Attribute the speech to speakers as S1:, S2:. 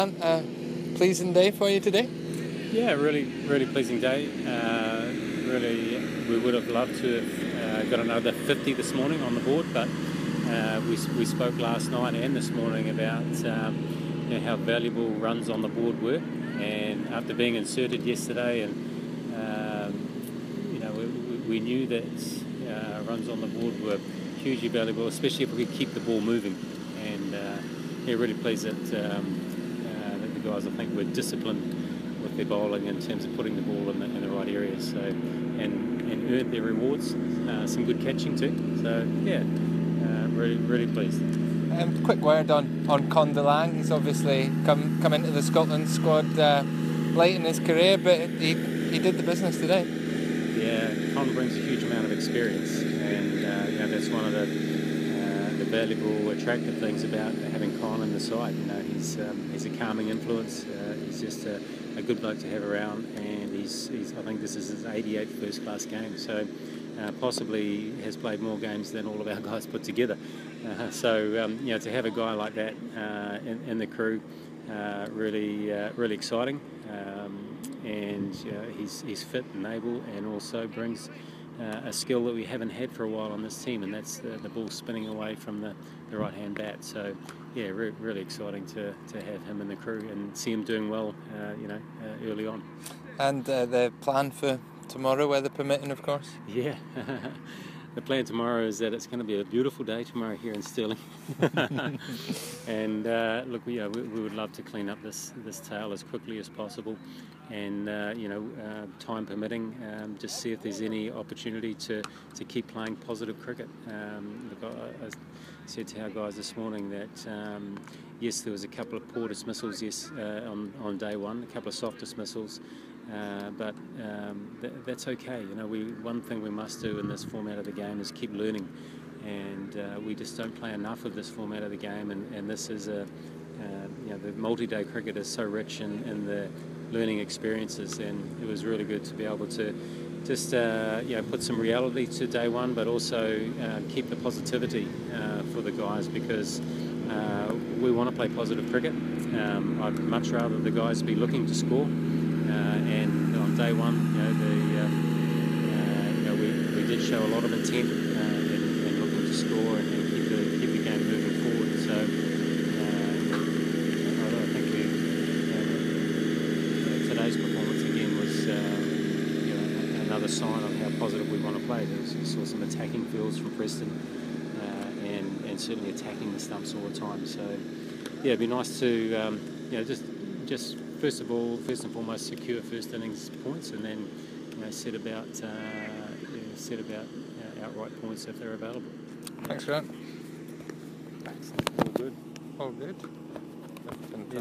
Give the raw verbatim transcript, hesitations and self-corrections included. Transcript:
S1: A pleasing day for you today?
S2: Yeah, really, really pleasing day. Uh, really, we would have loved to have uh, got another fifty this morning on the board, but uh, we we spoke last night and this morning about um, you know, how valuable runs on the board were, and after being inserted yesterday, and um, you know, we, we knew that uh, runs on the board were hugely valuable, especially if we could keep the ball moving, and uh, yeah, really pleased that. Um, guys, I think, were disciplined with their bowling in terms of putting the ball in the, in the right areas, so and, and earned their rewards. Uh, some good catching too. So yeah, uh, really really pleased.
S1: Um, quick word on on Con DeLang. He's obviously come come into the Scotland squad uh, late in his career, but he he did the business today.
S2: Yeah, Con brings a huge amount of experience, and uh, you know that's one of the uh, the valuable, attractive things about having Con in the side. You know, he's um, he's a calming influence. Uh, he's just a, a good bloke to have around, and he's, he's I think this is his eighty-eighth first-class game, so uh, possibly has played more games than all of our guys put together. Uh, so um, you know, to have a guy like that uh, in, in the crew, uh, really uh, really exciting. Um, and uh, he's he's fit and able, and also brings uh, a skill that we haven't had for a while on this team, and that's the, the ball spinning away from the, the right hand bat. So yeah, re- really exciting to, to have him in the crew and see him doing well, uh, you know, uh, early on.
S1: And uh, the plan for tomorrow, weather permitting, of course.
S2: Yeah. The plan tomorrow is that it's going to be a beautiful day tomorrow here in Stirling, and uh, look, we, uh, we, we would love to clean up this this tail as quickly as possible, and uh, you know, uh, time permitting, um, just see if there's any opportunity to, to keep playing positive cricket. Um, look, I, I said to our guys this morning that um, yes, there was a couple of poor dismissals, yes, uh, on on day one, a couple of soft dismissals. Uh, but um, th- that's okay. You know, we one thing we must do in this format of the game is keep learning, and uh, we just don't play enough of this format of the game. And, and this is a, uh, you know, the multi-day cricket is so rich in, in the learning experiences, and it was really good to be able to just uh, you know, put some reality to day one, but also uh, keep the positivity uh, for the guys, because uh, we want to play positive cricket. Um, I'd much rather the guys be looking to score. Uh, and on day one, you know, the, uh, uh, you know, we, we did show a lot of intent uh, in, in looking to score and, and keep the keep the game moving forward. So uh, I think we uh, today's performance again was uh, you know, another sign of how positive we want to play. There was, we saw some attacking fields from Preston, uh, and and certainly attacking the stumps all the time. So yeah, it'd be nice to um, you know just just. First of all, first and foremost, secure first innings points, and then you know, set about uh, yeah, set about uh, outright points if they're available.
S1: Thanks for that.
S2: Thanks. All good.
S1: All good.
S2: Yeah.